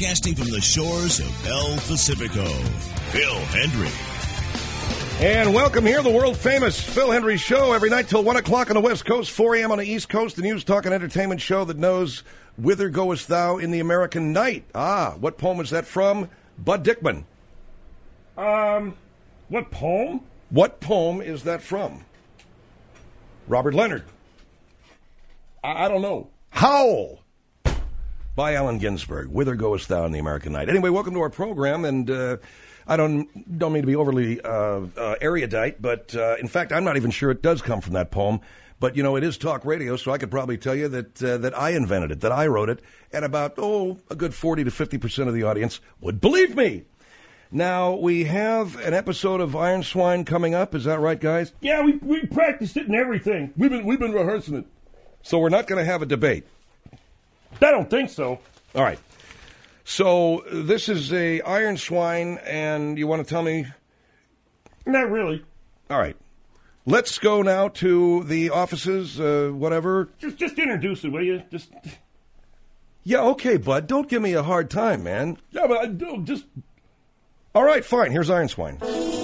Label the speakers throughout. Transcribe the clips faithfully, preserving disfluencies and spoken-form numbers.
Speaker 1: broadcasting from the shores of El Pacifico, Phil Hendrie.
Speaker 2: And welcome here, the world-famous Phil Hendrie Show, every night till one o'clock on the West Coast, four a.m. on the East Coast, the news, talk, and entertainment show that knows whither goest thou in the American night. Ah, what poem is that from? Bud Dickman.
Speaker 3: Um, what poem?
Speaker 2: What poem is that from? Robert Leonard.
Speaker 3: I, I don't know.
Speaker 2: Howl by Allen Ginsberg. Whither goest thou in the American night? Anyway, welcome to our program, and uh, I don't don't mean to be overly uh, uh, erudite, but uh, in fact, I'm not even sure it does come from that poem. But, you know, it is talk radio, so I could probably tell you that uh, that I invented it, that I wrote it, and about, oh, a good forty to fifty percent of the audience would believe me. Now, we have an episode of Iron Swine coming up. Is that right, guys?
Speaker 3: Yeah, we we practiced it and everything. We've been we've been rehearsing it.
Speaker 2: So we're not going to have a debate.
Speaker 3: I don't think so.
Speaker 2: All right. So this is a Iron Swine, and you want to tell me?
Speaker 3: Not really.
Speaker 2: All right. Let's go now to the offices, uh, whatever.
Speaker 3: Just just introduce it, will you? Just.
Speaker 2: Yeah, okay, bud. Don't give me a hard time, man.
Speaker 3: Yeah, but I do just.
Speaker 2: All right, fine. Here's Iron Swine.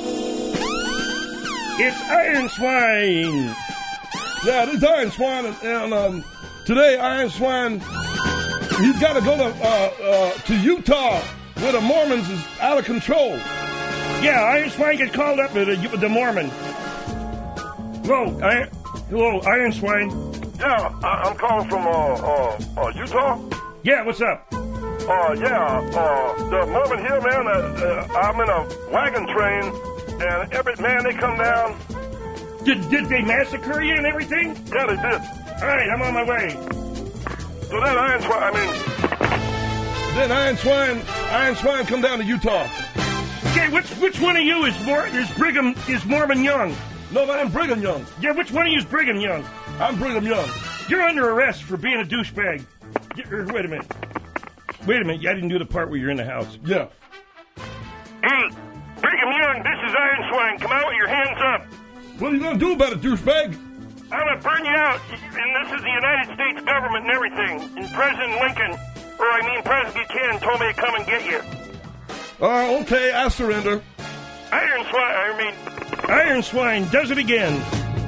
Speaker 3: It's Iron Swine.
Speaker 4: Yeah, this is Iron Swine, and, and um, today Iron Swine, he's got to go to uh, uh, to Utah, where the Mormons is out of control.
Speaker 3: Yeah, Iron Swine get called up with the, the Mormon. Hello, Iron, hello, Iron Swine.
Speaker 5: Yeah, I, I'm calling from uh, uh, uh, Utah.
Speaker 3: Yeah, what's up?
Speaker 5: Uh, yeah, uh, the Mormon Hill, man, uh, uh, I'm in a wagon train, and every, man, they come down.
Speaker 3: Did, did they massacre you and everything?
Speaker 5: Yeah, they did.
Speaker 3: All right, I'm on my way.
Speaker 5: So that Iron Swine, I mean...
Speaker 4: Then Iron Swine, Iron Swine come down to Utah.
Speaker 3: Okay, which which one of you is Mor- is Brigham, is Mormon Young?
Speaker 4: No, but I'm Brigham Young.
Speaker 3: Yeah, which one of you is Brigham Young?
Speaker 4: I'm Brigham Young.
Speaker 3: You're under arrest for being a douchebag. Wait a minute. Wait a minute, I didn't do the part where you're in the house.
Speaker 4: Yeah.
Speaker 5: Hey, Brigham Young, this is Iron Swine. Come out with your hands up.
Speaker 4: What are you going to do about it, douchebag?
Speaker 5: I'm going to burn you out. And this is the United States government and everything. And President Lincoln, or I mean President Buchanan, told me to come and get you.
Speaker 4: Uh, okay, I surrender.
Speaker 5: Iron Swine, I mean...
Speaker 3: Iron Swine does it again.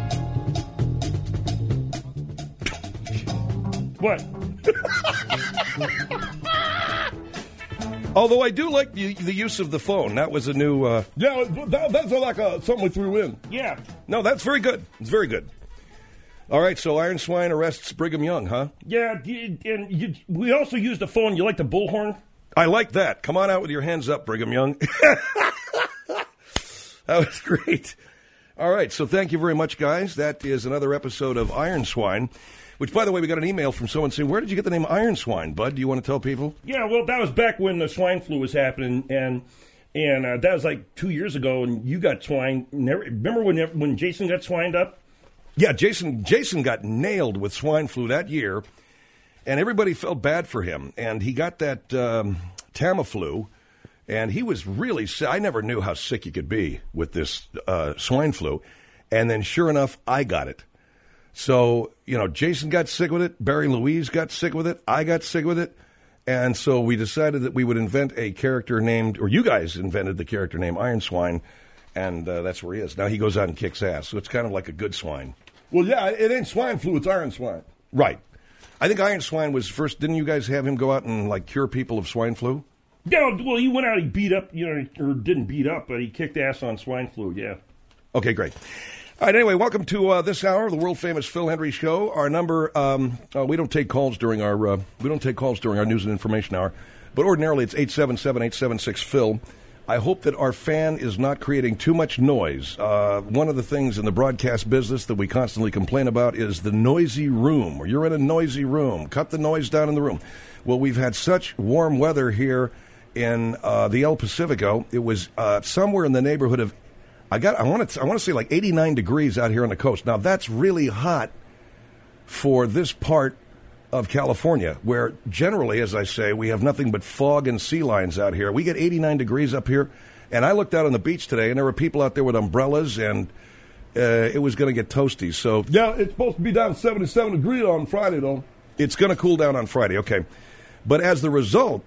Speaker 3: What?
Speaker 2: Although I do like the, the use of the phone. That was a new... Uh...
Speaker 4: Yeah, that, that's like a, something we threw in.
Speaker 3: Yeah.
Speaker 2: No, that's very good. It's very good. All right, so Iron Swine arrests Brigham Young, huh?
Speaker 3: Yeah, and you, we also used the phone. You like the bullhorn?
Speaker 2: I like that. Come on out with your hands up, Brigham Young. That was great. All right, so thank you very much, guys. That is another episode of Iron Swine, which, by the way, we got an email from someone saying, where did you get the name Iron Swine, Bud? Do you want to tell people?
Speaker 3: Yeah, well, that was back when the swine flu was happening, and and uh, that was like two years ago, and you got swine. Remember when when Jason got swined up?
Speaker 2: Yeah, Jason Jason got nailed with swine flu that year, and everybody felt bad for him. And he got that um, Tamiflu, and he was really sick. I never knew how sick you could be with this uh, swine flu. And then sure enough, I got it. So, you know, Jason got sick with it. Barry Louise got sick with it. I got sick with it. And so we decided that we would invent a character named, or you guys invented the character named Iron Swine. And uh, that's where he is. Now he goes out and kicks ass. So it's kind of like a good swine.
Speaker 4: Well, yeah, it ain't swine flu. It's Iron Swine.
Speaker 2: Right. I think Iron Swine was first. Didn't you guys have him go out and, like, cure people of swine flu?
Speaker 3: Yeah, well, he went out, he beat up, you know, or didn't beat up, but he kicked ass on swine flu, yeah.
Speaker 2: Okay, great. All right, anyway, welcome to uh, this hour of the world-famous Phil Hendrie Show. Our number, um, uh, we don't take calls during our, uh, we don't take calls during our news and information hour, but ordinarily it's eight seven seven, eight seven six, Phil. I hope that our fan is not creating too much noise. Uh, one of the things in the broadcast business that we constantly complain about is the noisy room, or you're in a noisy room. Cut the noise down in the room. Well, we've had such warm weather here in uh, the El Pacifico. It was uh, somewhere in the neighborhood of, I got, I want to, I want to say like eighty-nine degrees out here on the coast. Now that's really hot for this part of California, where generally, as I say, we have nothing but fog and sea lions out here. We get eighty-nine degrees up here, and I looked out on the beach today, and there were people out there with umbrellas, and uh, it was going to get toasty. So
Speaker 4: yeah, it's supposed to be down seventy-seven degrees on Friday, though.
Speaker 2: It's going to cool down on Friday, okay. But as the result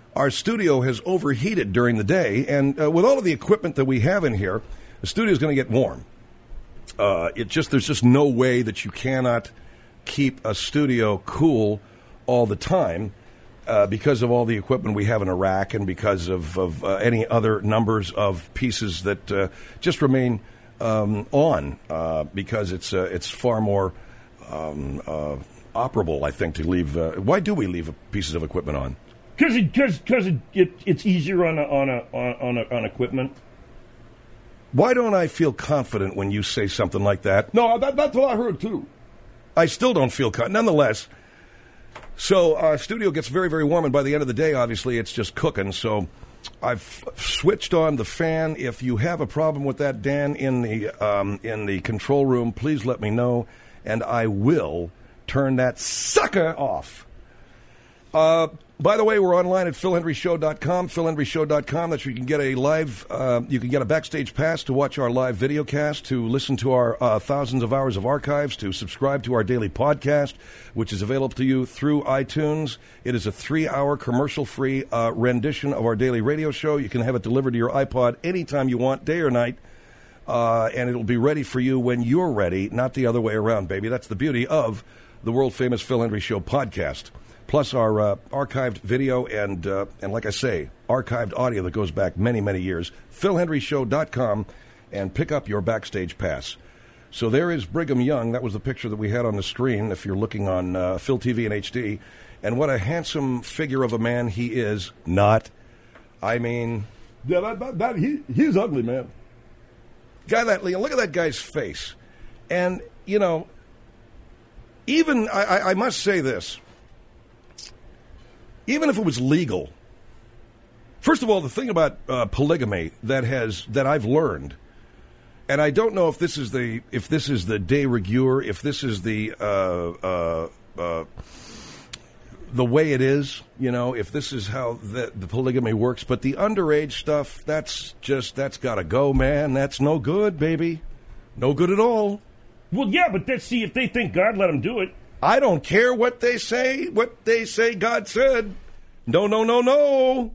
Speaker 2: our studio has overheated during the day, and uh, with all of the equipment that we have in here, the studio is going to get warm. Uh, it just there's just no way that you cannot keep a studio cool all the time uh, because of all the equipment we have in Iraq and because of, of uh, any other numbers of pieces that uh, just remain um, on uh, because it's uh, it's far more um, uh, operable, I think, to leave. Uh, why do we leave pieces of equipment on?
Speaker 3: Because it, cause, cause it, it, it's easier on a, on a, on a, on equipment.
Speaker 2: Why don't I feel confident when you say something like that?
Speaker 4: No, that, that's what I heard, too.
Speaker 2: I still don't feel confident. Nonetheless, so our studio gets very, very warm, and by the end of the day, obviously, it's just cooking. So I've switched on the fan. If you have a problem with that, Dan, in the um, in the control room, please let me know, and I will turn that sucker off. Uh, by the way, we're online at phil hendry show dot com, phil hendry show dot com. That's where you can get a live, uh, you can get a backstage pass to watch our live video cast, to listen to our uh, thousands of hours of archives, to subscribe to our daily podcast, which is available to you through iTunes. It is a three-hour commercial-free uh, rendition of our daily radio show. You can have it delivered to your iPod anytime you want, day or night, uh, and it'll be ready for you when you're ready, not the other way around, baby. That's the beauty of the world-famous Phil Hendry Show podcast. Plus our uh, archived video and, uh, and like I say, archived audio that goes back many, many years. phil hendry show dot com, and pick up your backstage pass. So there is Brigham Young. That was the picture that we had on the screen if you're looking on uh, Phil T V in H D. And what a handsome figure of a man he is. Not. I mean...
Speaker 4: Yeah, that, that, that he, he's ugly, man.
Speaker 2: Guy that, look at that guy's face. And, you know, even, I, I, I must say this... Even if it was legal, first of all, the thing about uh, polygamy that has that I've learned, and I don't know if this is the if this is the de rigueur, if this is the uh, uh, uh, the way it is, you know, if this is how the, the polygamy works. But the underage stuff, that's just that's got to go, man. That's no good, baby, no good at all.
Speaker 3: Well, yeah, but let's see if they think God let them do it.
Speaker 2: I don't care what they say, what they say God said. No, no, no, no.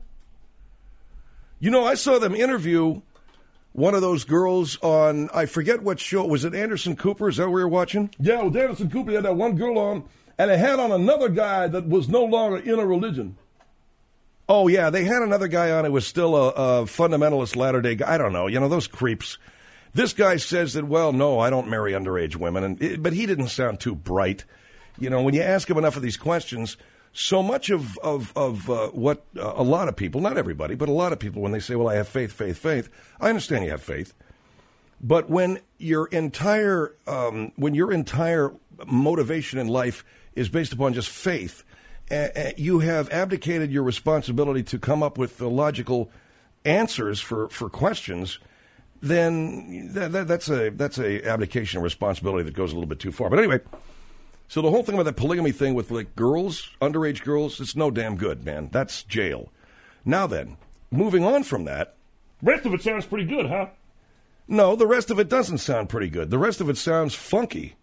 Speaker 2: You know, I saw them interview one of those girls on, I forget what show. Was it Anderson Cooper? Is that what we were watching?
Speaker 4: Yeah, it was Anderson Cooper. He had that one girl on, and it had on another guy that was no longer in a religion.
Speaker 2: Oh, yeah, they had another guy on who was still a, a fundamentalist Latter-day guy. I don't know. You know, those creeps. This guy says that, well, no, I don't marry underage women. And it, but he didn't sound too bright. You know, when you ask him enough of these questions, so much of, of, of uh, what uh, a lot of people, not everybody, but a lot of people, when they say, well, I have faith, faith, faith, I understand you have faith. But when your entire, um, when your entire motivation in life is based upon just faith, uh, uh, you have abdicated your responsibility to come up with the logical answers for, for questions, then that, that, that's a that's a abdication of responsibility that goes a little bit too far. But anyway... So the whole thing about that polygamy thing with, like, girls, underage girls, it's no damn good, man. That's jail. Now then, moving on from that...
Speaker 3: Rest of it sounds pretty good, huh?
Speaker 2: No, the rest of it doesn't sound pretty good. The rest of it sounds funky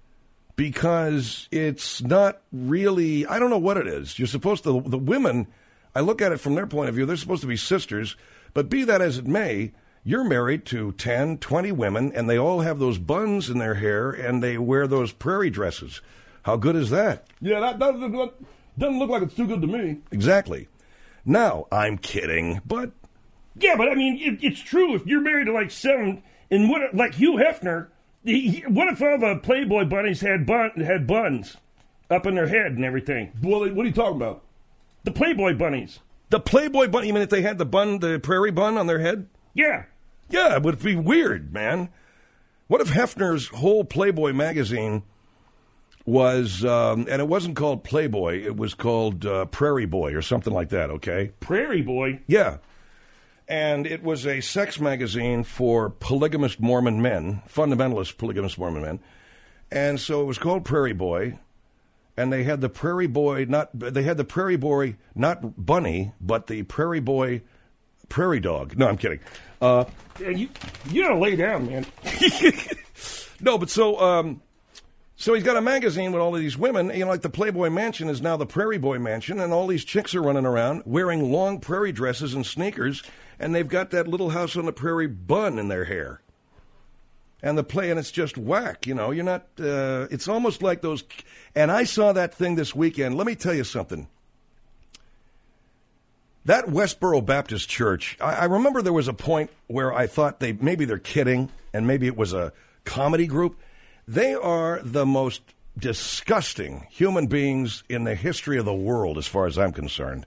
Speaker 2: because it's not really... I don't know what it is. You're supposed to... The women, I look at it from their point of view, they're supposed to be sisters, but be that as it may... You're married to ten, twenty women, and they all have those buns in their hair, and they wear those prairie dresses. How good is that?
Speaker 4: Yeah, that, that doesn't look like it's too good to me.
Speaker 2: Exactly. Now, I'm kidding, but...
Speaker 3: Yeah, but I mean, it, it's true. If you're married to like seven, and what, like Hugh Hefner, he, he, what if all the Playboy bunnies had, bun, had buns up in their head and everything?
Speaker 4: Well, what are you talking about?
Speaker 3: The Playboy bunnies.
Speaker 2: The Playboy bunny? You mean if they had the bun, the prairie bun on their head?
Speaker 3: Yeah.
Speaker 2: Yeah, it would be weird, man. What if Hefner's whole Playboy magazine was, um, and it wasn't called Playboy, it was called uh, Prairie Boy or something like that, okay?
Speaker 3: Prairie Boy?
Speaker 2: Yeah. And it was a sex magazine for polygamist Mormon men, fundamentalist polygamist Mormon men. And so it was called Prairie Boy, and they had the Prairie Boy, not, they had the Prairie Boy, not bunny, but the Prairie Boy prairie dog. No, I'm kidding. Uh,
Speaker 3: yeah, you you gotta lay down, man.
Speaker 2: No, but so um, So he's got a magazine with all of these women. You know, like the Playboy Mansion is now the Prairie Boy Mansion, and all these chicks are running around wearing long prairie dresses and sneakers, and they've got that Little House on the Prairie bun in their hair. And the play, and it's just whack, you know. You're not, uh, it's almost like those, and I saw that thing this weekend. Let me tell you something. That Westboro Baptist Church, I, I remember there was a point where I thought they, maybe they're kidding, and maybe it was a comedy group. They are the most disgusting human beings in the history of the world, as far as I'm concerned.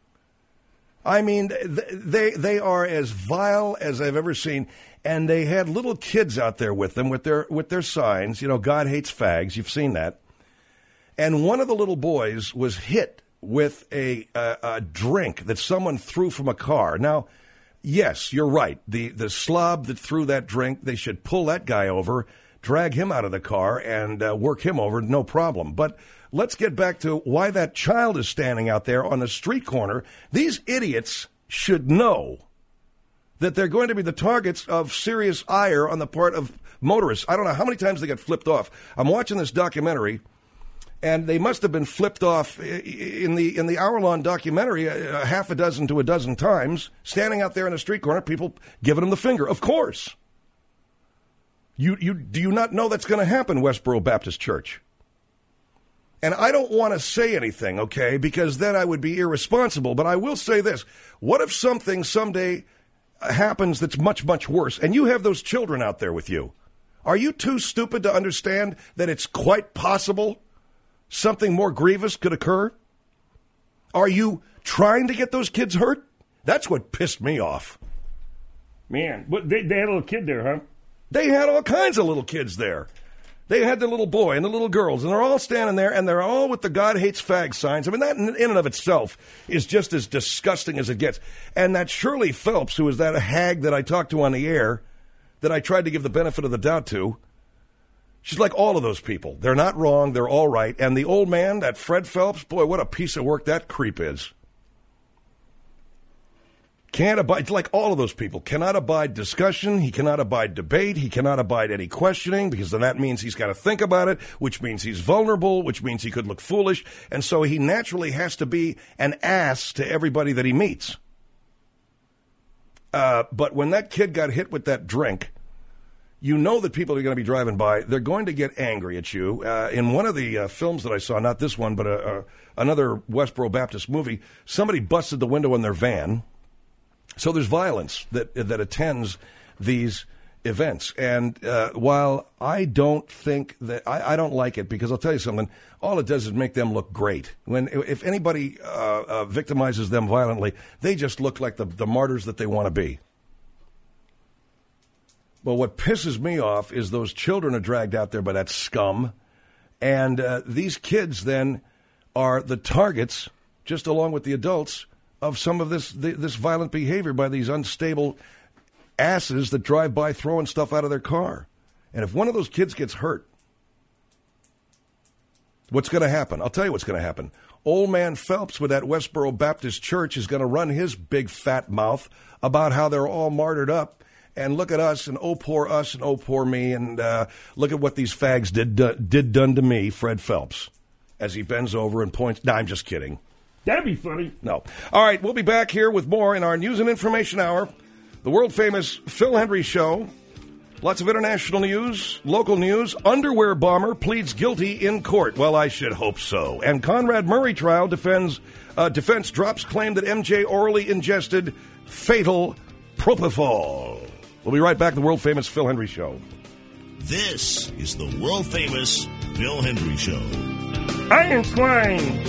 Speaker 2: I mean, they they are as vile as I've ever seen, and they had little kids out there with them with their with their signs. You know, God hates fags. You've seen that. And one of the little boys was hit with a a, a drink that someone threw from a car. Now, yes, you're right. The the slob that threw that drink, they should pull that guy over, drag him out of the car, and uh, work him over, no problem. But let's get back to why that child is standing out there on the street corner. These idiots should know that they're going to be the targets of serious ire on the part of motorists. I don't know how many times they got flipped off. I'm watching this documentary, and they must have been flipped off in the in the hour-long documentary a half a dozen to a dozen times, standing out there in the street corner, people giving them the finger. Of course. You, you, do you not know that's going to happen, Westboro Baptist Church? And I don't want to say anything, okay, because then I would be irresponsible. But I will say this. What if something someday happens that's much, much worse, and you have those children out there with you? Are you too stupid to understand that it's quite possible something more grievous could occur? Are you trying to get those kids hurt? That's what pissed me off.
Speaker 3: Man, what, they, they had a little kid there, huh?
Speaker 2: They had all kinds of little kids there. They had the little boy and the little girls, and they're all standing there, and they're all with the God hates fag signs. I mean, that in and of itself is just as disgusting as it gets. And that Shirley Phelps, who is that hag that I talked to on the air, that I tried to give the benefit of the doubt to, she's like all of those people. They're not wrong. They're all right. And the old man, that Fred Phelps, boy, what a piece of work that creep is. Can't abide, like all of those people, cannot abide discussion. He cannot abide debate. He cannot abide any questioning, because then that means he's got to think about it, which means he's vulnerable, which means he could look foolish. And so he naturally has to be an ass to everybody that he meets. Uh, but when that kid got hit with that drink, you know that people are going to be driving by. They're going to get angry at you. Uh, in one of the uh, films that I saw, not this one, but a, a, another Westboro Baptist movie, somebody busted the window in their van. So there's violence that that attends these events. And uh, while I don't think that, I, I don't like it, because I'll tell you something, all it does is make them look great. When if anybody uh, uh, victimizes them violently, they just look like the, the martyrs that they want to be. But what pisses me off is those children are dragged out there by that scum. And uh, these kids then are the targets, just along with the adults, of some of this this violent behavior by these unstable asses that drive by throwing stuff out of their car. And if one of those kids gets hurt, what's going to happen? I'll tell you what's going to happen. Old man Phelps with that Westboro Baptist Church is going to run his big fat mouth about how they're all martyred up. And look at us, and oh, poor us, and oh, poor me, and uh, look at what these fags did, uh, did done to me, Fred Phelps, as he bends over and points. No, I'm just kidding.
Speaker 3: That'd be funny.
Speaker 2: No. All right, we'll be back here with more in our News and Information Hour, the world-famous Phil Hendrie Show. Lots of international news, local news. Underwear bomber pleads guilty in court. Well, I should hope so. And Conrad Murray trial defends, uh, defense drops claim that M J orally ingested fatal propofol. We'll be right back, the world-famous Phil Hendrie Show.
Speaker 1: This is the world-famous Phil Hendrie Show.
Speaker 3: Iron Swine.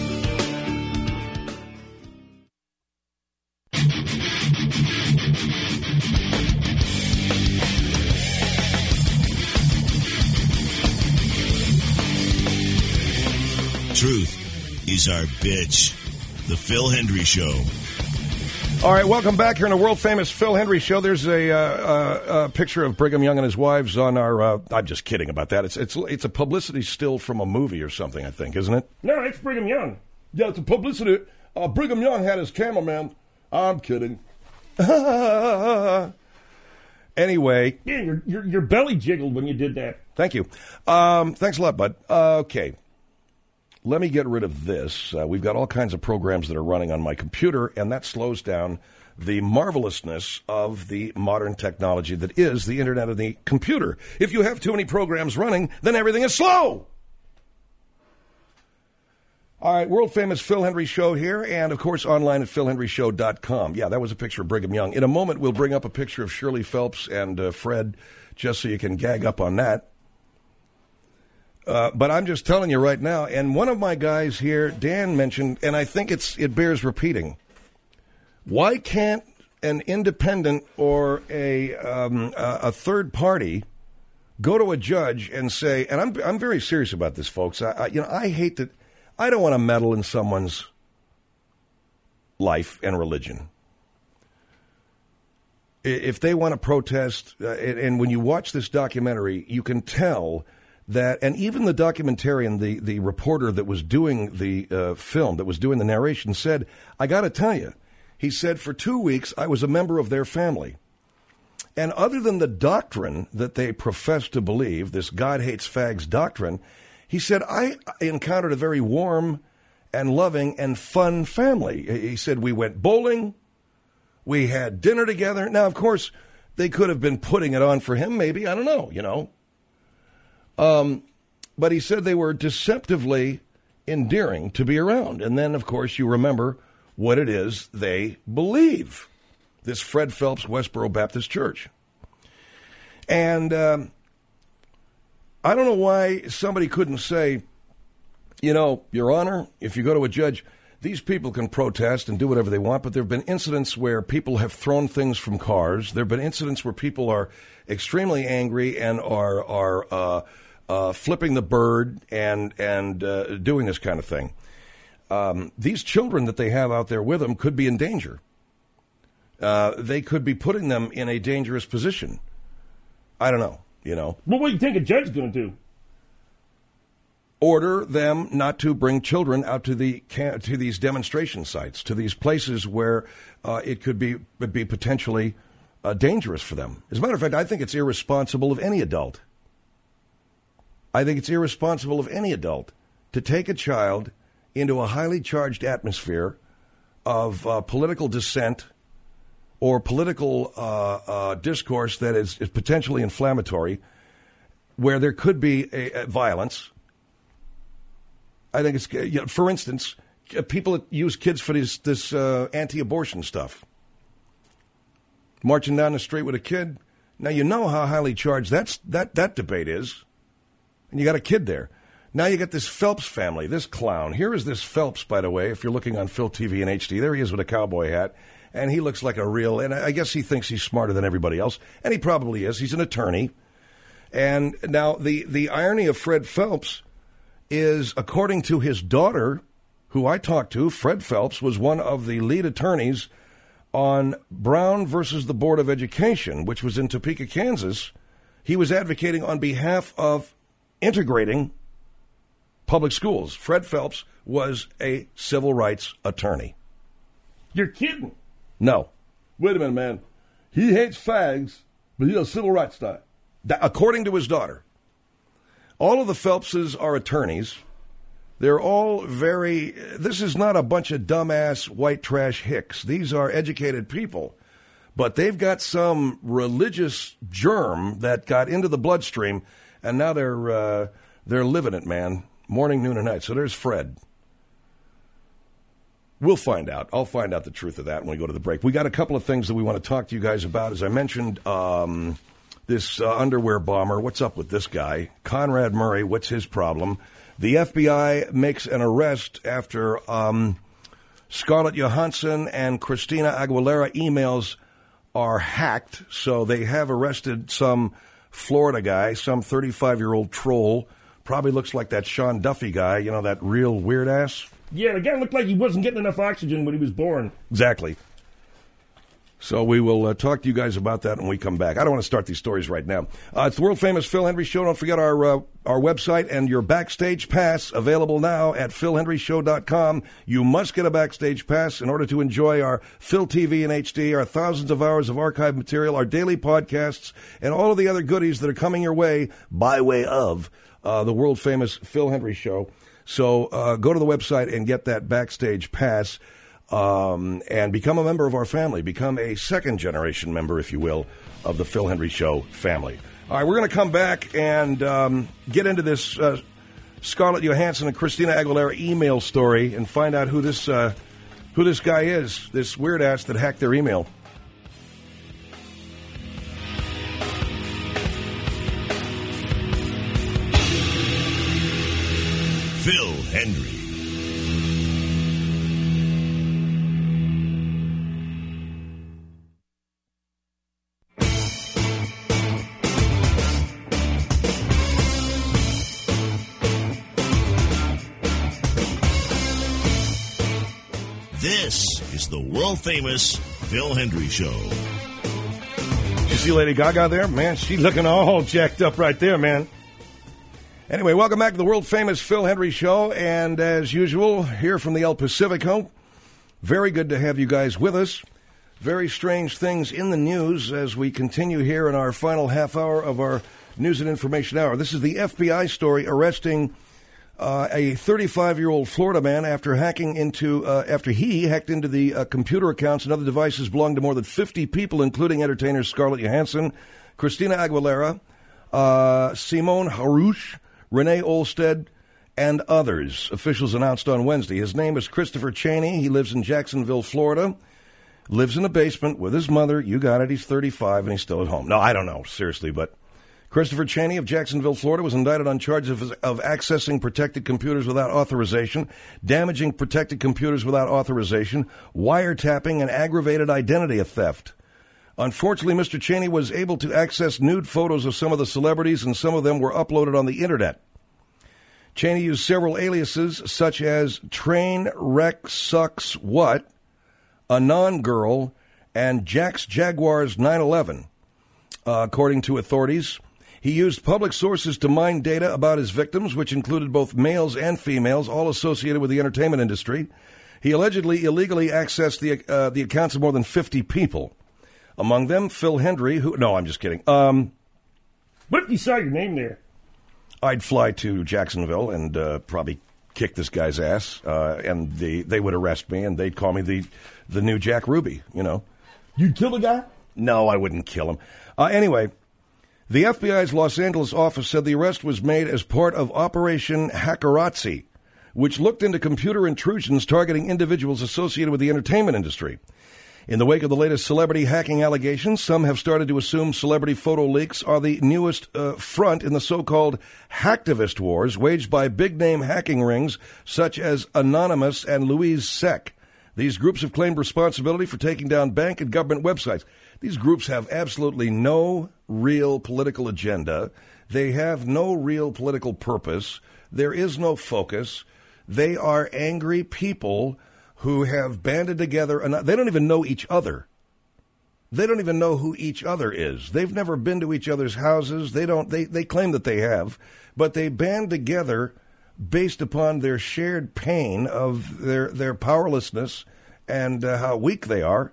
Speaker 1: Truth is our bitch. The Phil Hendrie Show.
Speaker 2: All right, welcome back here in the world-famous Phil Hendrie Show. There's a, uh, uh, a picture of Brigham Young and his wives on our... Uh, I'm just kidding about that. It's it's it's a publicity still from a movie or something, I think, isn't it?
Speaker 3: No, it's Brigham Young.
Speaker 4: Yeah, it's a publicity. Uh, Brigham Young had his cameraman. I'm kidding.
Speaker 2: Anyway.
Speaker 3: Yeah, your, your, your belly jiggled when you did that.
Speaker 2: Thank you. Um, thanks a lot, bud. Uh, okay. Let me get rid of this. Uh, we've got all kinds of programs that are running on my computer, and that slows down the marvelousness of the modern technology that is the Internet of the computer. If you have too many programs running, then everything is slow. All right, world-famous Phil Hendrie Show here, and, of course, online at phil hendrie show dot com. Yeah, that was a picture of Brigham Young. In a moment, we'll bring up a picture of Shirley Phelps and uh, Fred, just so you can gag up on that. Uh, but I'm just telling you right now, and one of my guys here, Dan, mentioned, and I think it's it bears repeating, why can't an independent or a um, a, a third party go to a judge and say, and I'm I'm very serious about this, folks. I, I you know I hate that. I don't want to meddle in someone's life and religion. If they want to protest, uh, and, and when you watch this documentary, you can tell that, and even the documentarian, the, the reporter that was doing the uh, film, that was doing the narration, said, I got to tell you, he said, for two weeks, I was a member of their family. And other than the doctrine that they profess to believe, this God hates fags doctrine, he said, I encountered a very warm and loving and fun family. He said, we went bowling, we had dinner together. Now, of course, they could have been putting it on for him, maybe. I don't know, you know. Um, but he said they were deceptively endearing to be around. And then, of course, you remember what it is they believe. This Fred Phelps Westboro Baptist Church. And um, I don't know why somebody couldn't say, you know, Your Honor, if you go to a judge, these people can protest and do whatever they want, but there have been incidents where people have thrown things from cars. There have been incidents where people are extremely angry and are are uh, uh, flipping the bird and, and uh, doing this kind of thing. Um, these children that they have out there with them could be in danger. Uh, they could be putting them in a dangerous position. I don't know. You know,
Speaker 3: well, what do you think a judge is going to do?
Speaker 2: Order them not to bring children out to the to these demonstration sites, to these places where uh, it could be be potentially uh, dangerous for them. As a matter of fact, I think it's irresponsible of any adult. I think it's irresponsible of any adult to take a child into a highly charged atmosphere of uh, political dissent or political uh, uh, discourse that is, is potentially inflammatory, where there could be a, a violence. I think it's, you know, for instance, people that use kids for this, this uh, anti-abortion stuff. Marching down the street with a kid. Now, you know how highly charged that's, that, that debate is. And you got a kid there. Now you got this Phelps family, this clown. Here is this Phelps, by the way, if you're looking on Phil T V in H D. There he is with a cowboy hat. And he looks like a real, and I guess he thinks he's smarter than everybody else. And he probably is. He's an attorney. And now the, the irony of Fred Phelps is, according to his daughter, who I talked to, Fred Phelps was one of the lead attorneys on Brown versus the Board of Education, which was in Topeka, Kansas. He was advocating on behalf of integrating public schools. Fred Phelps was a civil rights attorney.
Speaker 3: You're kidding.
Speaker 2: No.
Speaker 4: Wait a minute, man. He hates fags, but he's a civil rights guy.
Speaker 2: That, according to his daughter. All of the Phelpses are attorneys. They're all very, this is not a bunch of dumbass white trash hicks. These are educated people. But they've got some religious germ that got into the bloodstream, and now they're uh, they're living it, man. Morning, noon, and night. So there's Fred. We'll find out. I'll find out the truth of that when we go to the break. We got a couple of things that we want to talk to you guys about. As I mentioned, um, this uh, underwear bomber, what's up with this guy? Conrad Murray, what's his problem? The F B I makes an arrest after um, Scarlett Johansson and Christina Aguilera emails are hacked. So they have arrested some Florida guy, some thirty-five-year-old troll. Probably looks like that Sean Duffy guy, you know, that real weird ass.
Speaker 3: Yeah, the guy looked like he wasn't getting enough oxygen when he was born.
Speaker 2: Exactly. So we will uh, talk to you guys about that when we come back. I don't want to start these stories right now. Uh, it's the world-famous Phil Hendrie Show. Don't forget our uh, our website and your Backstage Pass, available now at phil hendrie show dot com. You must get a Backstage Pass in order to enjoy our Phil T V in H D, our thousands of hours of archive material, our daily podcasts, and all of the other goodies that are coming your way by way of uh, the world-famous Phil Hendrie Show. So uh, go to the website and get that Backstage Pass. Um, and become a member of our family. Become a second-generation member, if you will, of the Phil Hendrie Show family. All right, we're going to come back and um, get into this uh, Scarlett Johansson and Christina Aguilera email story and find out who this uh, who this guy is, this weird ass that hacked their email.
Speaker 1: Phil Hendrie. This is the world-famous Phil Hendrie Show.
Speaker 2: You see Lady Gaga there? Man, she's looking all jacked up right there, man. Anyway, welcome back to the world-famous Phil Hendrie Show. And as usual, here from the El Pacifico, very good to have you guys with us. Very strange things in the news as we continue here in our final half hour of our News and Information Hour. This is the F B I story arresting Uh, a thirty-five-year-old Florida man after hacking into uh, after he hacked into the uh, computer accounts and other devices belonging to more than fifty people, including entertainers Scarlett Johansson, Christina Aguilera, uh, Simone Harouche, Renee Olstead, and others. Officials announced on Wednesday. His name is Christopher Cheney. He lives in Jacksonville, Florida. Lives in a basement with his mother. You got it. He's thirty-five and he's still at home. No, I don't know, seriously, but Christopher Cheney of Jacksonville, Florida, was indicted on charges of, of accessing protected computers without authorization, damaging protected computers without authorization, wiretapping, and aggravated identity theft. Unfortunately, Mister Cheney was able to access nude photos of some of the celebrities, and some of them were uploaded on the Internet. Cheney used several aliases, such as Train Wreck Sucks What, Anon Girl, and Jack's Jaguars nine eleven, uh, according to authorities. He used public sources to mine data about his victims, which included both males and females, all associated with the entertainment industry. He allegedly illegally accessed the uh, the accounts of more than fifty people. Among them, Phil Hendrie, who... No, I'm just kidding. Um,
Speaker 3: what if you saw your name there?
Speaker 2: I'd fly to Jacksonville and uh, probably kick this guy's ass, uh, and the, they would arrest me, and they'd call me the, the new Jack Ruby, you know.
Speaker 3: You'd kill the guy?
Speaker 2: No, I wouldn't kill him. Uh, anyway... The F B I's Los Angeles office said the arrest was made as part of Operation Hackerazzi, which looked into computer intrusions targeting individuals associated with the entertainment industry. In the wake of the latest celebrity hacking allegations, some have started to assume celebrity photo leaks are the newest uh, front in the so-called hacktivist wars waged by big-name hacking rings such as Anonymous and Louise Sec. These groups have claimed responsibility for taking down bank and government websites. These groups have absolutely no real political agenda. They have no real political purpose. There is no focus. They are angry people who have banded together. And they don't even know each other. They don't even know who each other is. They've never been to each other's houses. They don't. They, they claim that they have, but they band together based upon their shared pain of their their powerlessness and uh, how weak they are.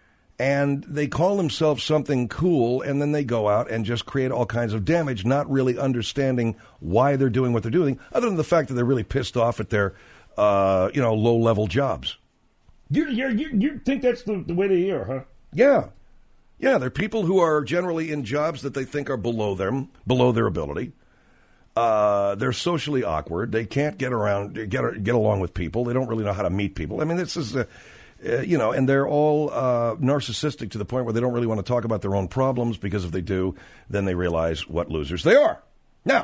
Speaker 2: And they call themselves something cool, and then they go out and just create all kinds of damage, not really understanding why they're doing what they're doing, other than the fact that they're really pissed off at their, uh, you know, low-level jobs.
Speaker 3: You you you you think that's the, the way they are, huh?
Speaker 2: Yeah. Yeah, they're people who are generally in jobs that they think are below them, below their ability. Uh, they're socially awkward. They can't get around, get get along with people. They don't really know how to meet people. I mean, this is a... Uh, you know, and they're all uh, narcissistic to the point where they don't really want to talk about their own problems, because if they do, then they realize what losers they are. Now,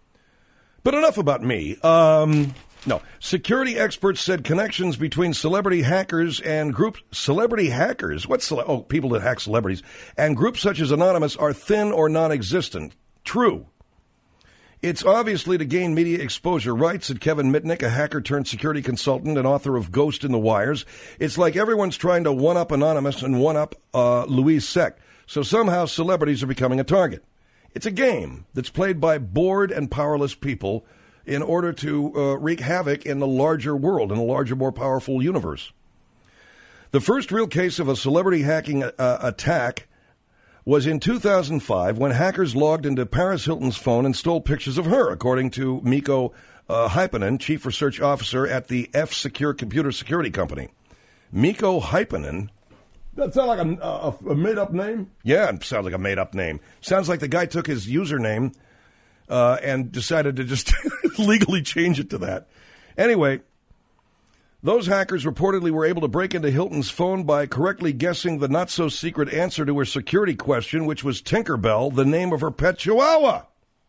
Speaker 2: but enough about me. Um, no, security experts said connections between celebrity hackers and groups, celebrity hackers, what, cele- oh, people that hack celebrities, and groups such as Anonymous are thin or non-existent. True. It's obviously to gain media exposure, right? Said Kevin Mitnick, a hacker turned security consultant and author of Ghost in the Wires. It's like everyone's trying to one-up Anonymous and one-up uh, Louise Sec. So somehow celebrities are becoming a target. It's a game that's played by bored and powerless people in order to uh, wreak havoc in the larger world, in a larger, more powerful universe. The first real case of a celebrity hacking uh, attack was in two thousand five when hackers logged into Paris Hilton's phone and stole pictures of her, according to Mikko uh, Hyppönen, Chief Research Officer at the F-Secure Computer Security Company. Mikko Hyppönen.
Speaker 4: That sound like a, a, a made-up name?
Speaker 2: Yeah, it sounds like a made-up name. Sounds like the guy took his username uh, and decided to just legally change it to that. Anyway, those hackers reportedly were able to break into Hilton's phone by correctly guessing the not-so-secret answer to her security question, which was Tinkerbell, the name of her pet chihuahua.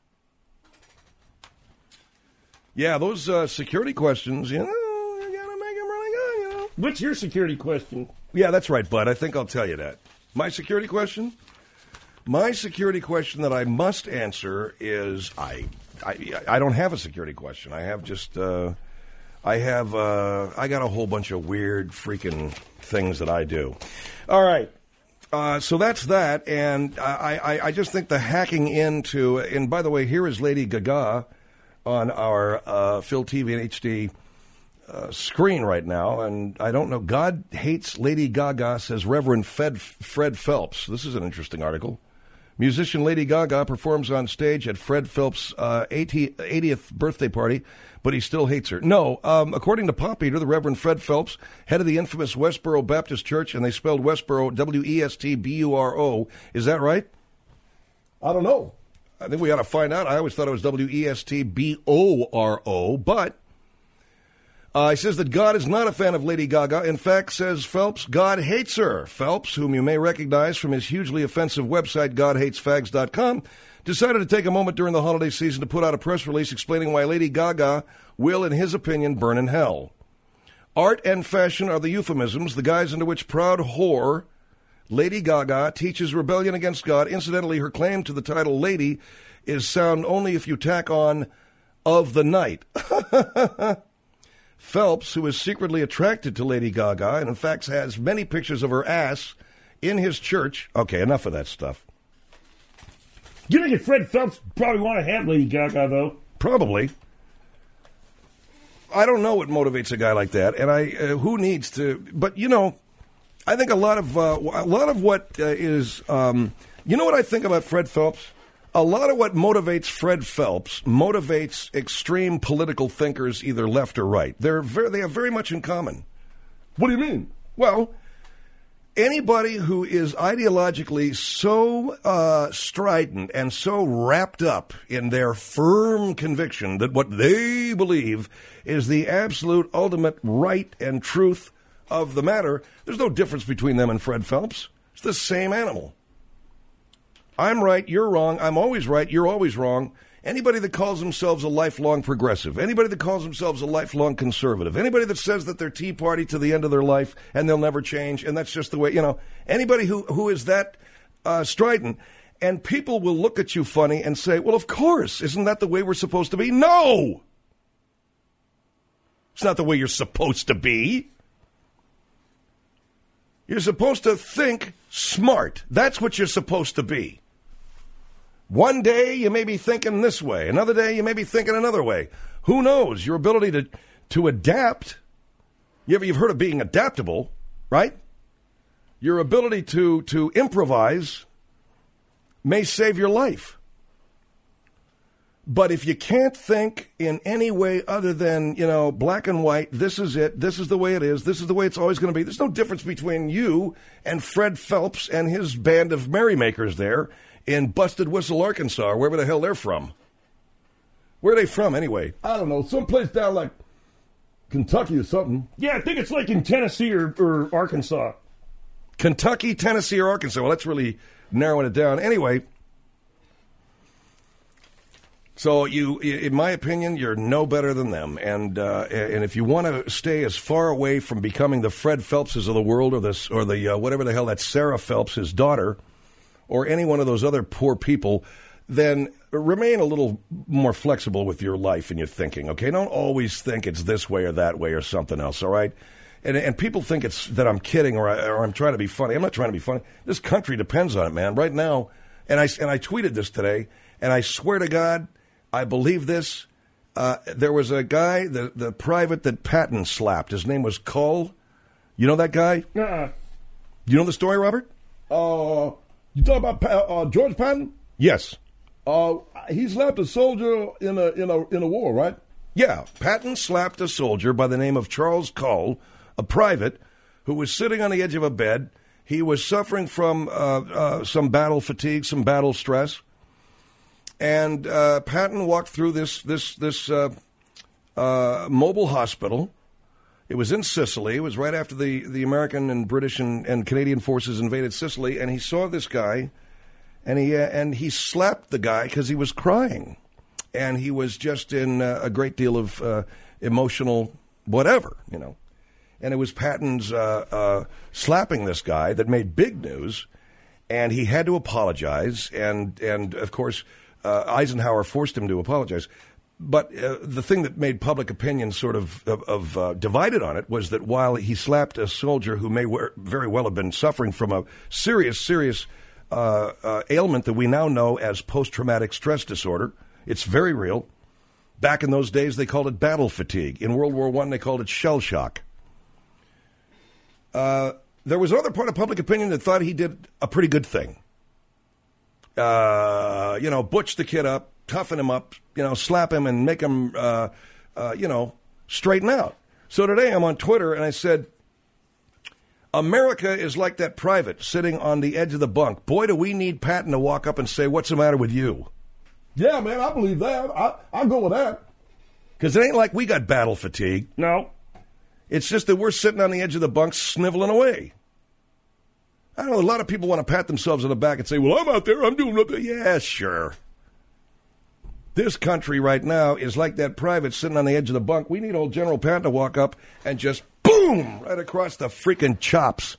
Speaker 2: Yeah, those uh, security questions, you know, you gotta make them really good, you know.
Speaker 3: What's your security question?
Speaker 2: Yeah, that's right, bud. I think I'll tell you that. My security question? My security question that I must answer is I I, I don't have a security question. I have just... Uh, I have, uh, I got a whole bunch of weird freaking things that I do. All right. Uh, so that's that. And I, I, I just think the hacking into, and by the way, here is Lady Gaga on our uh, Phil T V and H D uh, screen right now. And I don't know, God hates Lady Gaga, says Reverend Fred, Fred Phelps. This is an interesting article. Musician Lady Gaga performs on stage at Fred Phelps' uh, eightieth birthday party, but he still hates her. No, um, according to Pop Eater, the Reverend Fred Phelps, head of the infamous Westboro Baptist Church, and they spelled Westboro W E S T B U R O. Is that right?
Speaker 4: I don't know.
Speaker 2: I think we ought to find out. I always thought it was W E S T B O R O, but uh, he says that God is not a fan of Lady Gaga. In fact, says Phelps, God hates her. Phelps, whom you may recognize from his hugely offensive website, god hates fags dot com, decided to take a moment during the holiday season to put out a press release explaining why Lady Gaga will, in his opinion, burn in hell. Art and fashion are the euphemisms, the guise under which proud whore Lady Gaga teaches rebellion against God. Incidentally, her claim to the title Lady is sound only if you tack on of the night. Phelps, who is secretly attracted to Lady Gaga and in fact has many pictures of her ass in his church. Okay, enough of that stuff.
Speaker 3: You think Fred Phelps probably want to have Lady Gaga, though?
Speaker 2: Probably. I don't know what motivates a guy like that, and I uh, who needs to. But you know, I think a lot of uh, a lot of what uh, is. Um, you know what I think about Fred Phelps? A lot of what motivates Fred Phelps motivates extreme political thinkers, either left or right. They're very, they have very much in common.
Speaker 4: What do you mean?
Speaker 2: Well, anybody who is ideologically so uh, strident and so wrapped up in their firm conviction that what they believe is the absolute ultimate right and truth of the matter, there's no difference between them and Fred Phelps. It's the same animal. I'm right, you're wrong, I'm always right, you're always wrong. Anybody that calls themselves a lifelong progressive, anybody that calls themselves a lifelong conservative, anybody that says that they're Tea Party to the end of their life and they'll never change, and that's just the way, you know, anybody who, who is that uh, strident, and people will look at you funny and say, well, of course, isn't that the way we're supposed to be? No! It's not the way you're supposed to be. You're supposed to think smart. That's what you're supposed to be. One day you may be thinking this way. Another day you may be thinking another way. Who knows? Your ability to, to adapt. You ever, you've heard of being adaptable, right? Your ability to, to improvise may save your life. But if you can't think in any way other than, you know, black and white, this is it, this is the way it is, this is the way it's always going to be, there's no difference between you and Fred Phelps and his band of merrymakers there in Busted Whistle, Arkansas, or wherever the hell they're from. Where are they from, anyway?
Speaker 4: I don't know. Someplace down like Kentucky or something.
Speaker 3: Yeah, I think it's like in Tennessee or, or Arkansas.
Speaker 2: Kentucky, Tennessee, or Arkansas. Well, that's really narrowing it down. Anyway, so you, in my opinion, you're no better than them. And uh, and if you want to stay as far away from becoming the Fred Phelpses of the world, or this, or the uh, whatever the hell that Sarah Phelps, his daughter, or any one of those other poor people, then remain a little more flexible with your life and your thinking, okay? Don't always think it's this way or that way or something else, all right? And, and people think it's that I'm kidding or, I, or I'm trying to be funny. I'm not trying to be funny. This country depends on it, man. Right now, and I, and I tweeted this today, and I swear to God, I believe this. Uh, there was a guy, the, the private that Patton slapped. His name was Cull. You know that guy?
Speaker 3: Uh-uh.
Speaker 2: You know the story, Robert?
Speaker 4: Uh, you talking about pa- uh, George Patton?
Speaker 2: Yes.
Speaker 4: Uh, he slapped a soldier in a in a in a war, right?
Speaker 2: Yeah. Patton slapped a soldier by the name of Charles Cull, a private, who was sitting on the edge of a bed. He was suffering from uh, uh, some battle fatigue, some battle stress. And uh, Patton walked through this this this uh, uh, mobile hospital. It was in Sicily. It was right after the, the American and British and, and Canadian forces invaded Sicily. And he saw this guy, and he uh, and he slapped the guy because he was crying, and he was just in uh, a great deal of uh, emotional whatever, you know. And it was Patton's uh, uh, slapping this guy that made big news, and he had to apologize. And and of course. Uh, Eisenhower forced him to apologize. But uh, the thing that made public opinion sort of, of, of uh, divided on it was that while he slapped a soldier who may we- very well have been suffering from a serious, serious uh, uh, ailment that we now know as post-traumatic stress disorder, it's very real. Back in those days, they called it battle fatigue. In World War One, they called it shell shock. Uh, there was another part of public opinion that thought he did a pretty good thing. Uh, you know, butch the kid up, toughen him up, you know, slap him and make him, uh, uh, you know, straighten out. So today I'm on Twitter and I said, America is like that private sitting on the edge of the bunk. Boy, do we need Patton to walk up and say, what's the matter with you?
Speaker 4: Yeah, man, I believe that. I, I'll go with that.
Speaker 2: Because it ain't like we got battle fatigue.
Speaker 3: No.
Speaker 2: It's just that we're sitting on the edge of the bunk sniveling away. I don't know, a lot of people want to pat themselves on the back and say, well, I'm out there, I'm doing nothing. Yeah, sure. This country right now is like that private sitting on the edge of the bunk. We need old General Patton to walk up and just boom, right across the freaking chops.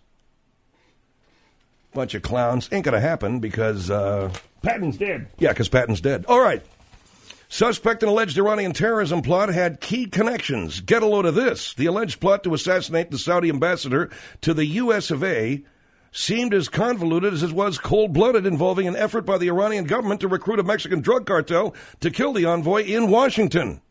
Speaker 2: Bunch of clowns. Ain't going to happen because... Uh,
Speaker 3: Patton's dead.
Speaker 2: Yeah, because Patton's dead. All right. Suspect in alleged Iranian terrorism plot had key connections. Get a load of this. The alleged plot to assassinate the Saudi ambassador to the U S of A seemed as convoluted as it was cold-blooded, involving an effort by the Iranian government to recruit a Mexican drug cartel to kill the envoy in Washington.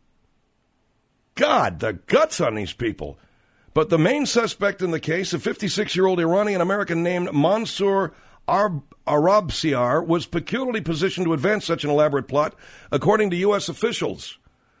Speaker 2: God, the guts on these people. But the main suspect in the case, a fifty-six-year-old Iranian-American named Mansour Ar- Arabsiar, was peculiarly positioned to advance such an elaborate plot, according to U S officials.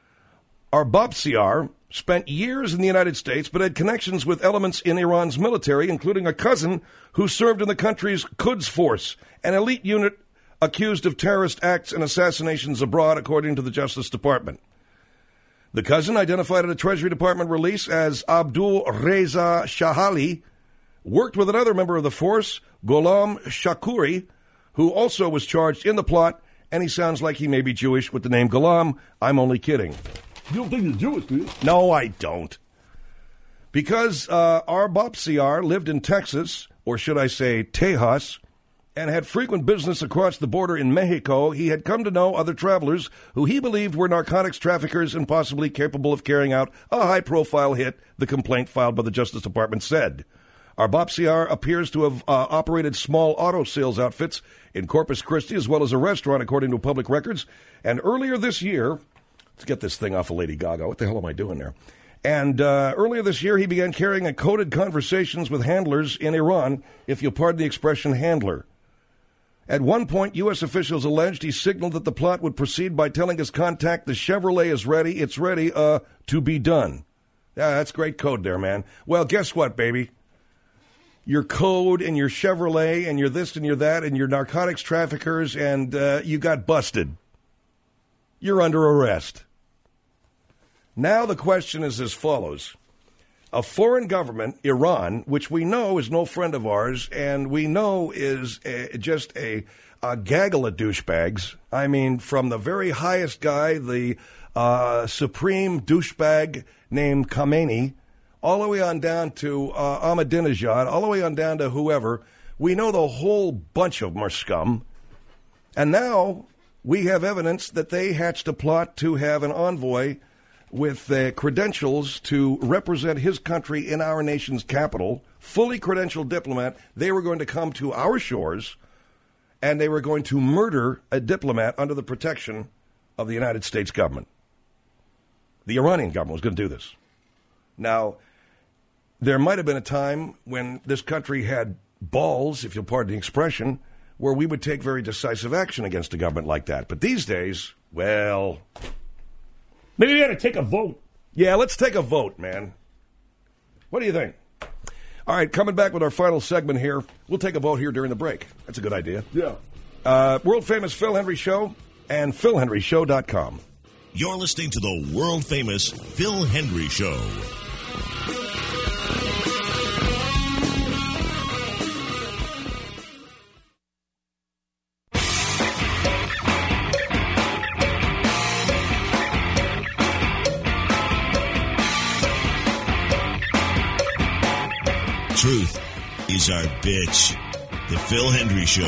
Speaker 2: Arabsiar spent years in the United States, but had connections with elements in Iran's military, including a cousin who served in the country's Quds Force, an elite unit accused of terrorist acts and assassinations abroad, according to the Justice Department. The cousin, identified in a Treasury Department release as Abdul Reza Shahali, worked with another member of the force, Gholam Shakuri, who also was charged in the plot, and he sounds like he may be Jewish with the name Gholam. I'm only kidding.
Speaker 4: You don't think he's Jewish, do you?
Speaker 2: No, I don't. Because uh, Arabsiar lived in Texas, or should I say Tejas, and had frequent business across the border in Mexico, he had come to know other travelers who he believed were narcotics traffickers and possibly capable of carrying out a high-profile hit, the complaint filed by the Justice Department said. Arabsiar appears to have uh, operated small auto sales outfits in Corpus Christi, as well as a restaurant, according to public records. And earlier this year... Let's get this thing off of Lady Gaga. What the hell am I doing there? And uh, earlier this year, he began carrying a coded conversations with handlers in Iran, if you'll pardon the expression handler. At one point, U S officials alleged he signaled that the plot would proceed by telling his contact, the Chevrolet is ready, it's ready, uh, to be done. Yeah, that's great code there, man. Well, guess what, baby? Your code and your Chevrolet and your this and your that and your narcotics traffickers, and uh, you got busted. You're under arrest. Now the question is as follows. A foreign government, Iran, which we know is no friend of ours, and we know is a, just a, a gaggle of douchebags. I mean, from the very highest guy, the uh, supreme douchebag named Khamenei, all the way on down to uh, Ahmadinejad, all the way on down to whoever. We know the whole bunch of them are scum. And now we have evidence that they hatched a plot to have an envoy with uh, credentials to represent his country in our nation's capital, fully credentialed diplomat. They were going to come to our shores, and they were going to murder a diplomat under the protection of the United States government. The Iranian government was going to do this. Now, there might have been a time when this country had balls, if you'll pardon the expression, where we would take very decisive action against a government like that. But these days, well...
Speaker 3: Maybe we ought to take a vote.
Speaker 2: Yeah, let's take a vote, man. What do you think? All right, coming back with our final segment here. We'll take a vote here during the break. That's a good idea.
Speaker 3: Yeah.
Speaker 2: Uh, world-famous Phil Hendrie Show and phil hendrie show dot com.
Speaker 1: You're listening to the world-famous Phil Hendrie Show. Truth is our bitch. The Phil Hendrie Show.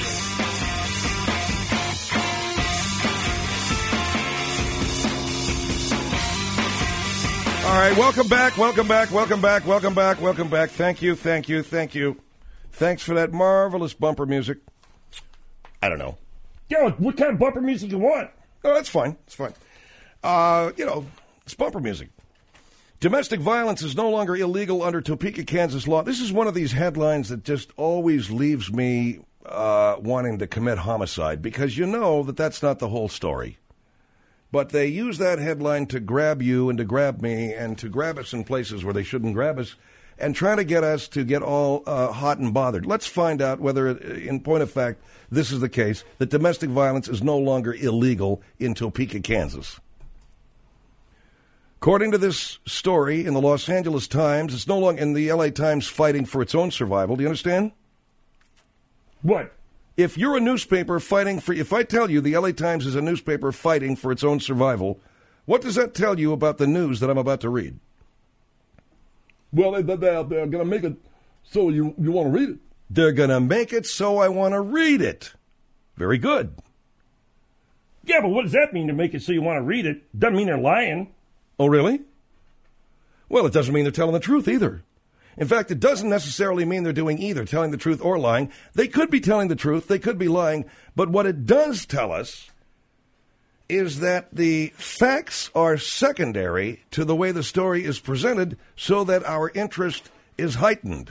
Speaker 2: All right, welcome back, welcome back, welcome back, welcome back, welcome back. Thank you, thank you, thank you. Thanks for that marvelous bumper music. I don't know.
Speaker 3: Yeah, what kind of bumper music you want?
Speaker 2: Oh, that's fine. It's fine. Uh, you know, it's bumper music. Domestic violence is no longer illegal under Topeka, Kansas law. This is one of these headlines that just always leaves me uh, wanting to commit homicide, because you know that that's not the whole story. But they use that headline to grab you and to grab me and to grab us in places where they shouldn't grab us and try to get us to get all uh, hot and bothered. Let's find out whether, in point of fact, this is the case, that domestic violence is no longer illegal in Topeka, Kansas. According to this story in the Los Angeles Times, it's no longer in the L A Times fighting for its own survival. Do you understand?
Speaker 3: What?
Speaker 2: If you're a newspaper fighting for, if I tell you the L A Times is a newspaper fighting for its own survival, what does that tell you about the news that I'm about to read?
Speaker 4: Well, they, they, they're going to make it so you, you want to read it.
Speaker 2: They're going to make it so I want to read it. Very good.
Speaker 3: Yeah, but what does that mean to make it so you want to read it? Doesn't mean they're lying.
Speaker 2: Oh, really? Well, it doesn't mean they're telling the truth either. In fact, it doesn't necessarily mean they're doing either, telling the truth or lying. They could be telling the truth. They could be lying. But what it does tell us is that the facts are secondary to the way the story is presented so that our interest is heightened.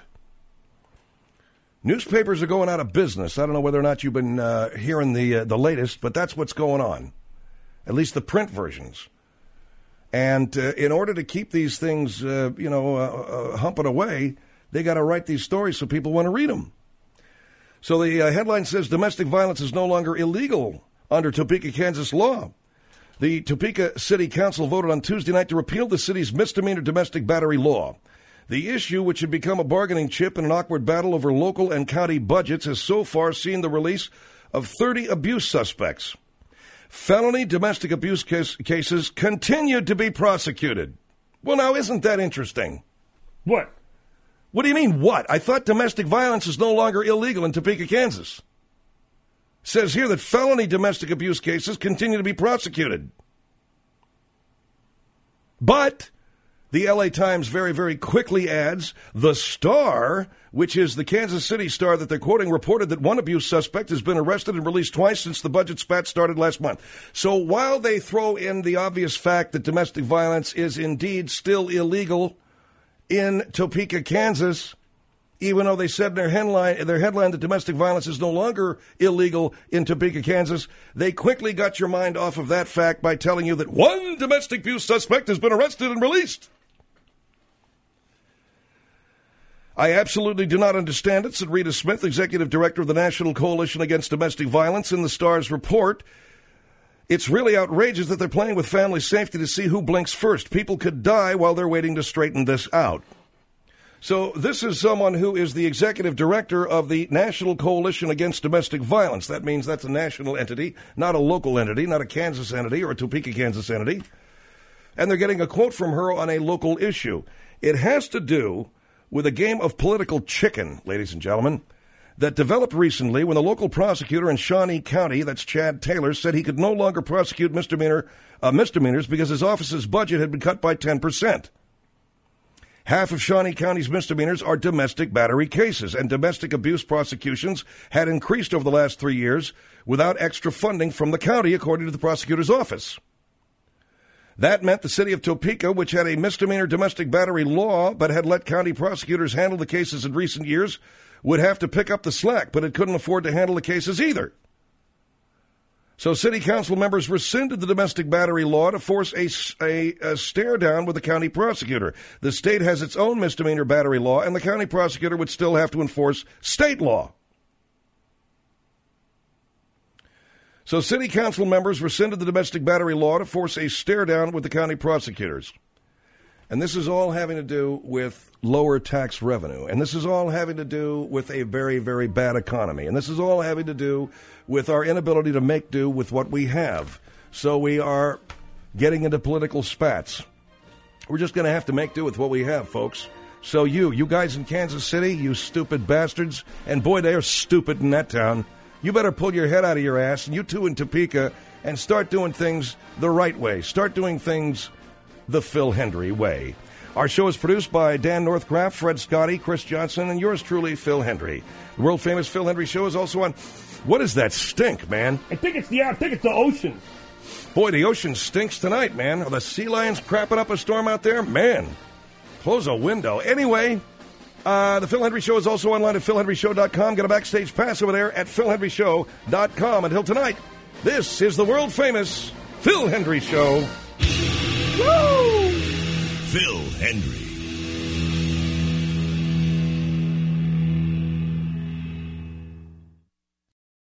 Speaker 2: Newspapers are going out of business. I don't know whether or not you've been uh, hearing the uh, the latest, but that's what's going on, at least the print versions. And uh, in order to keep these things, uh, you know, uh, uh, humping away, they got to write these stories so people want to read them. So the uh, headline says domestic violence is no longer illegal under Topeka, Kansas law. The Topeka City Council voted on Tuesday night to repeal the city's misdemeanor domestic battery law. The issue, which had become a bargaining chip in an awkward battle over local and county budgets, has so far seen the release of thirty abuse suspects. Felony domestic abuse case, cases continued to be prosecuted. Well, now, isn't that interesting?
Speaker 3: What?
Speaker 2: What do you mean, what? I thought domestic violence is no longer illegal in Topeka, Kansas. It says here that felony domestic abuse cases continue to be prosecuted. But the L A Times very, very quickly adds, the Star, which is the Kansas City Star that they're quoting, reported that one abuse suspect has been arrested and released twice since the budget spat started last month. So while they throw in the obvious fact that domestic violence is indeed still illegal in Topeka, Kansas, even though they said in their headline, their headline that domestic violence is no longer illegal in Topeka, Kansas, they quickly got your mind off of that fact by telling you that one domestic abuse suspect has been arrested and released. I absolutely do not understand it, said Rita Smith, executive director of the National Coalition Against Domestic Violence, in the Star's report. It's really outrageous that they're playing with family safety to see who blinks first. People could die while they're waiting to straighten this out. So this is someone who is the executive director of the National Coalition Against Domestic Violence. That means that's a national entity, not a local entity, not a Kansas entity or a Topeka, Kansas entity. And they're getting a quote from her on a local issue. It has to do with a game of political chicken, ladies and gentlemen. that developed recently when the local prosecutor in Shawnee County, that's Chad Taylor, said he could no longer prosecute misdemeanor uh, misdemeanors because his office's budget had been cut by ten percent. Half of Shawnee County's misdemeanors are domestic battery cases, and domestic abuse prosecutions had increased over the last three years without extra funding from the county, according to the prosecutor's office. That meant the city of Topeka, which had a misdemeanor domestic battery law but had let county prosecutors handle the cases in recent years, would have to pick up the slack, but it couldn't afford to handle the cases either. So city council members rescinded the domestic battery law to force a, a, a stare down with the county prosecutor. The state has its own misdemeanor battery law, and the county prosecutor would still have to enforce state law. So city council members rescinded the domestic battery law to force a stare down with the county prosecutors. And this is all having to do with lower tax revenue. And this is all having to do with a very, very bad economy. And this is all having to do with our inability to make do with what we have. So we are getting into political spats. We're just going to have to make do with what we have, folks. So you, you guys in Kansas City, you stupid bastards, and boy, they are stupid in that town, you better pull your head out of your ass, and you two in Topeka, and start doing things the right way. Start doing things the Phil Hendry way. Our show is produced by Dan Northcraft, Fred Scotti, Chris Johnson, and yours truly, Phil Hendry. The world-famous Phil Hendry Show is also on... What is that stink, man?
Speaker 3: I think it's the I think it's the ocean.
Speaker 2: Boy, the ocean stinks tonight, man. Are the sea lions crapping up a storm out there? Man, close a window. Anyway, uh, the Phil Hendry Show is also online at phil hendry show dot com. Get a backstage pass over there at phil hendry show dot com. Until tonight, this is the world-famous Phil Hendry Show.
Speaker 1: Woo! Phil Hendry.